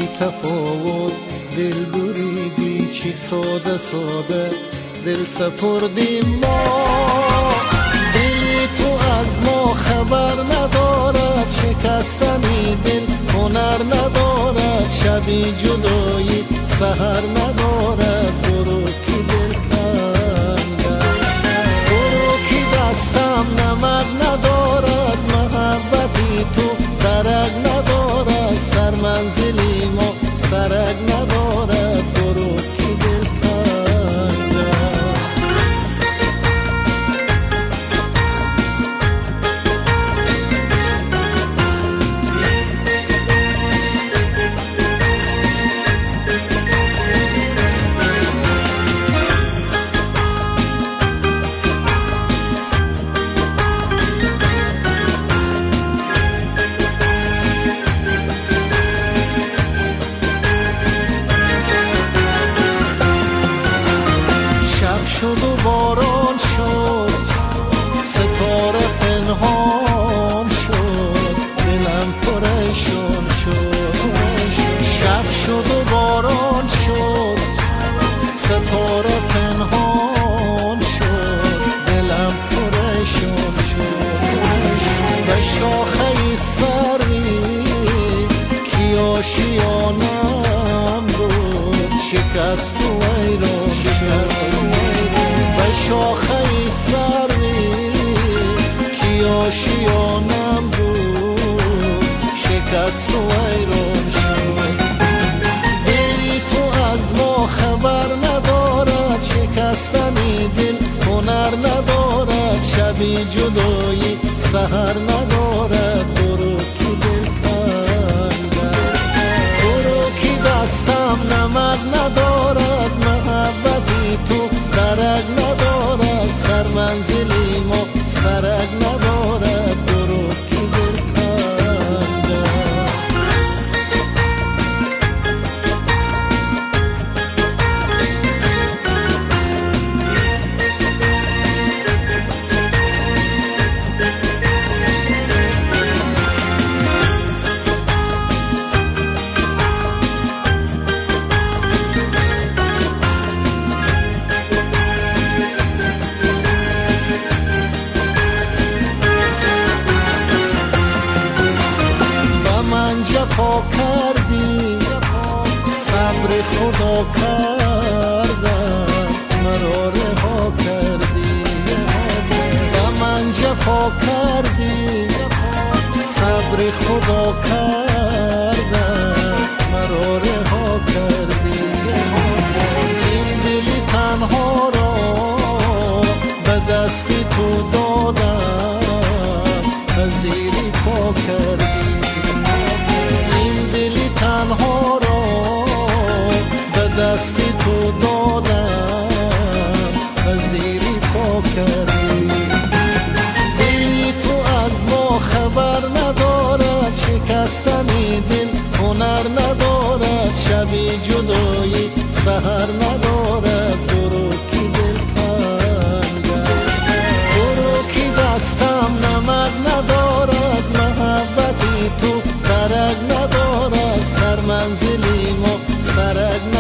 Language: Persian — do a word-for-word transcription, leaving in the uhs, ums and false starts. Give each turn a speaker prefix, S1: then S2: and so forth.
S1: تفاوت دل بریدی، چی ساده ساده دل سپردیم ما. دل تو از ما خبر ندارد، شکستنی دل هنر ندارد، شبی جدایی سحر ندارد. برو کی دل تنگم، برو کی دستم نمک ندارد، محبتی تو درک ندارد، سر منزلی ما سرک ندارد. برو کی دل تنگم. شد و باران شد، ستاره پنهان شد، دلم پریشان شد. شب شد و باران شد، ستاره پنهان شد، دلم پریشان شد. به شاخه سری کی آشیانم بود، شکست و ویران شد. به شاخه سری کی آشیانم بود، شکست و ویران شد. دلی تو از ما خبر ندارد، شکستنی دل هنر ندارد، شبی جدایی سحر ندارد. برو کی دل تنگم، برو کی دستم نمک ندارد، محبتی تو درک ندارد، سر منزلی ما سرک ندارد. برو کی دل تنگم. جفا کردی، صبر خدا کردم، مرا رها کردی. و من جفا کردی، صبر خدا کردم، مرا رها کردی. این دلی تنها را به دستی تو دادم، پذیری پا کردی. تنها را به دستی تو دادم، پذیری پا کردی. دلی تو از ما خبر ندارد، شکستنی دل هنر ندارد، شبی جدایی سحر ندارد. برو کی دل تنگم، برو کی دستم نمک ندارد، محبتی تو درک ندارد، سر منزلی ما سرک ندارد.